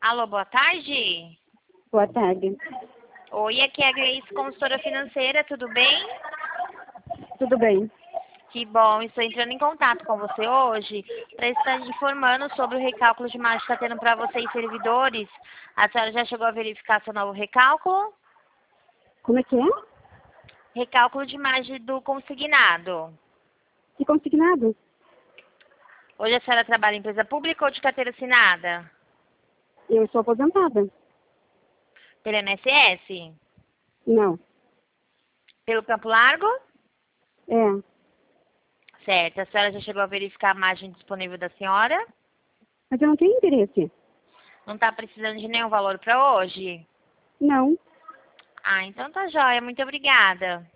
Alô, boa tarde. Boa tarde. Oi, aqui é a Grace, consultora financeira, tudo bem? Tudo bem? Que bom, estou entrando em contato com você hoje para estar informando sobre o recálculo de imagem que está tendo para você e servidores. A senhora já chegou a verificar seu novo recálculo? Como é que é? Recálculo de imagem do consignado. Que consignado? Hoje a senhora trabalha em empresa pública ou de carteira assinada? Eu sou aposentada. Pelo INSS? Não. Pelo Campo Largo? É. Certo. A senhora já chegou a verificar a margem disponível da senhora? Mas eu não tenho interesse. Não está precisando de nenhum valor para hoje? Não. Ah, então tá jóia. Muito obrigada.